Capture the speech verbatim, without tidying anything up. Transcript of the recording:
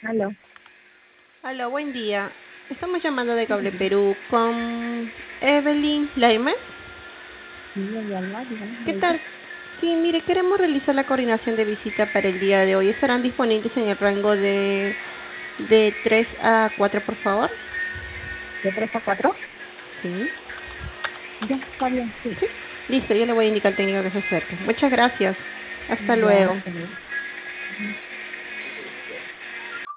Aló. Hola, buen día. Estamos llamando de Cable Perú con Evelyn Leimer. Sí, ella habla, dígame, ¿Qué señorita. tal? Sí, mire, queremos realizar la coordinación de visita para el día de hoy. ¿Estarán disponibles en el rango de, de tres a cuatro, por favor? ¿De tres a cuatro? Sí. Ya, está bien, sí. Sí. Listo, yo le voy a indicar al técnico que se acerque. Muchas gracias. Hasta Ya, luego. está bien. Ujú.